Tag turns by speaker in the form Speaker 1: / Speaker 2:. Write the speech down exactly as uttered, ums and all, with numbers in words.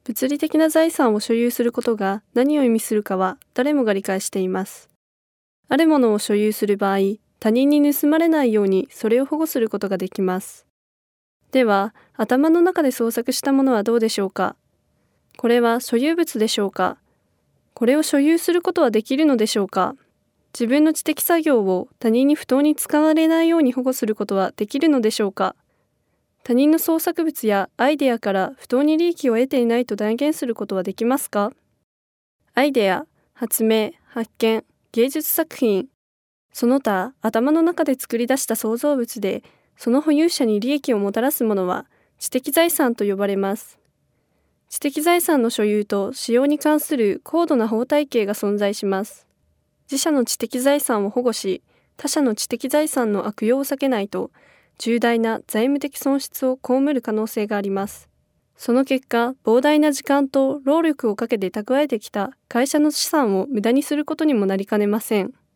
Speaker 1: 物理的な財産を所有することが何を意味するかは誰もが理解しています。あるものを所有する場合、他人に盗まれないようにそれを保護することができます。では、頭の中で創作したものはどうでしょうか？これは所有物でしょうか？これを所有することはできるのでしょうか？自分の知的作業を他人に不当に使われないように保護することはできるのでしょうか？他人の創作物やアイデアから不当に利益を得ていないと断言することはできますか？アイデア、発明、発見、芸術作品、その他頭の中で作り出した創造物でその保有者に利益をもたらすものは知的財産と呼ばれます。知的財産の所有と使用に関する高度な法体系が存在します。自社の知的財産を保護し、他社の知的財産の悪用を避けないと重大な財務的損失を被る可能性があります。その結果、膨大な時間と労力をかけて蓄えてきた会社の資産を無駄にすることにもなりかねません。